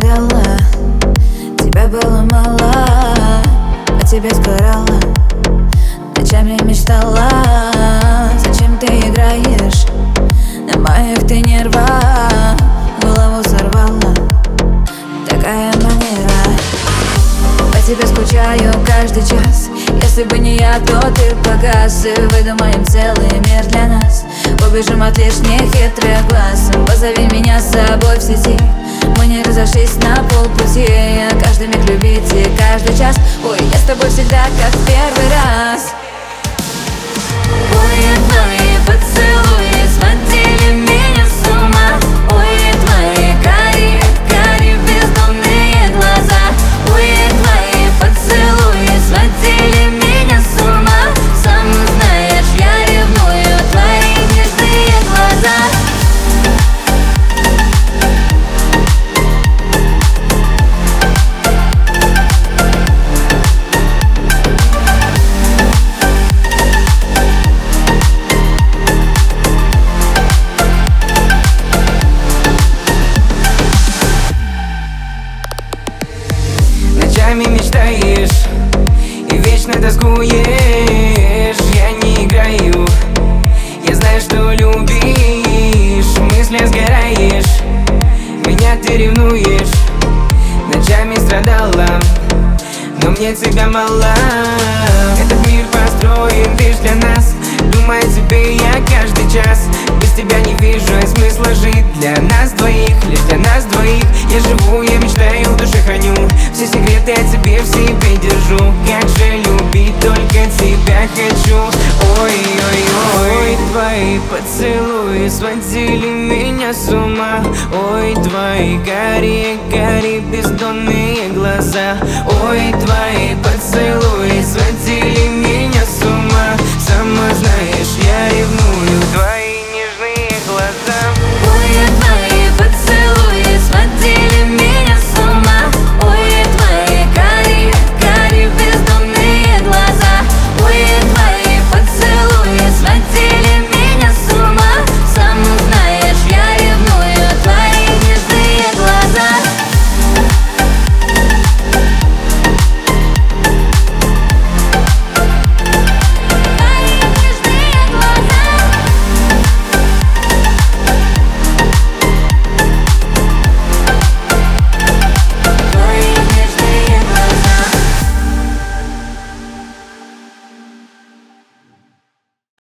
страдала, тебя было мало, о тебе сгорала, ночами мечтала. Зачем ты играешь на моих ты нервах? Голову сорвала, такая манера. По тебе скучаю каждый час. Если бы не я, то ты погас. И выдумаем целый мир для нас. Убежим от лишних хитрых глаз. Позови меня с собой в сети. Мы не разошлись на полпути. Каждый миг любить и каждый час. Ой, я с тобой всегда как в первый раз. Ой, твои поцелуи сводили меня с ума. Ой, твои карие бездонные глаза. Ой, твои поцелуи сводили меня с ума. Сам знаешь, я ревную твои нежные глаза. Ночами мечтаешь и вечно тоскуешь. Я не играю, я знаю, что любишь. В мыслях сгораешь, меня ты ревнуешь. Ночами страдала, но мне тебя мало. Этот мир построен лишь для нас. Думаю о тебе я каждый час. Без тебя не вижу смысла жить. Для нас двоих, лишь для нас двоих. Я живу, я мечтаю, в душе храню. Все секреты о тебе в себе держу. Как же любить, только тебя хочу. Ой-ой-ой, твои поцелуи сводили меня с ума. Ой, твои карие бездонные глаза. Ой, твои поцелуи сводили